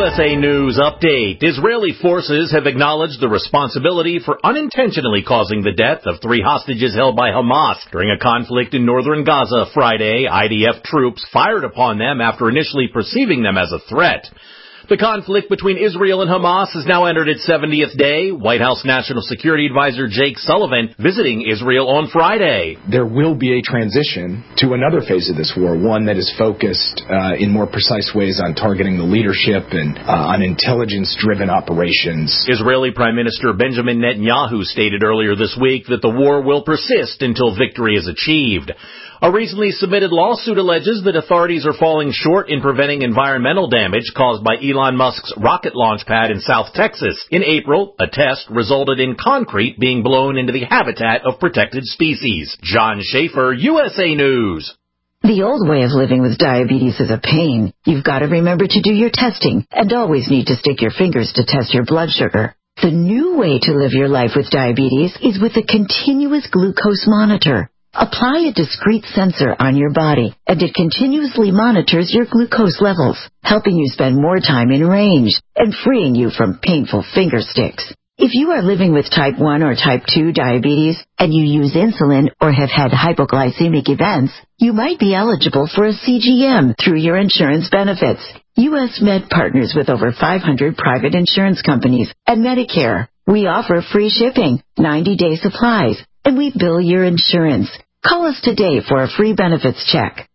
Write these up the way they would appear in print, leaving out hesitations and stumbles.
USA News Update. Israeli forces have acknowledged the responsibility for unintentionally causing the death of 3 hostages held by Hamas during a conflict in northern Gaza Friday. IDF troops fired upon them after initially perceiving them as a threat. The conflict between Israel and Hamas has now entered its 70th day. White House National Security Advisor Jake Sullivan visiting Israel on Friday. There will be a transition to another phase of this war, one that is focused in more precise ways on targeting the leadership and on intelligence-driven operations. Israeli Prime Minister Benjamin Netanyahu stated earlier this week that the war will persist until victory is achieved. A recently submitted lawsuit alleges that authorities are falling short in preventing environmental damage caused by Elon Musk's rocket launch pad in South Texas. In April, a test resulted in concrete being blown into the habitat of protected species. John Schaefer, USA News. The old way of living with diabetes is a pain. You've got to remember to do your testing and always need to stick your fingers to test your blood sugar. The new way to live your life with diabetes is with a continuous glucose monitor. Apply a discrete sensor on your body, and it continuously monitors your glucose levels, helping you spend more time in range and freeing you from painful finger sticks. If you are living with type 1 or type 2 diabetes and you use insulin or have had hypoglycemic events, you might be eligible for a CGM through your insurance benefits. U.S. Med partners with over 500 private insurance companies and Medicare. We offer free shipping, 90-day supplies, and we bill your insurance. Call us today for a free benefits check.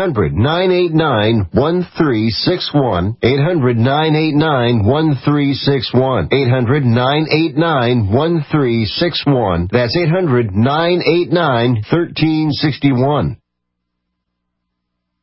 800-989-1361. 800-989-1361. 800-989-1361. That's 800-989-1361.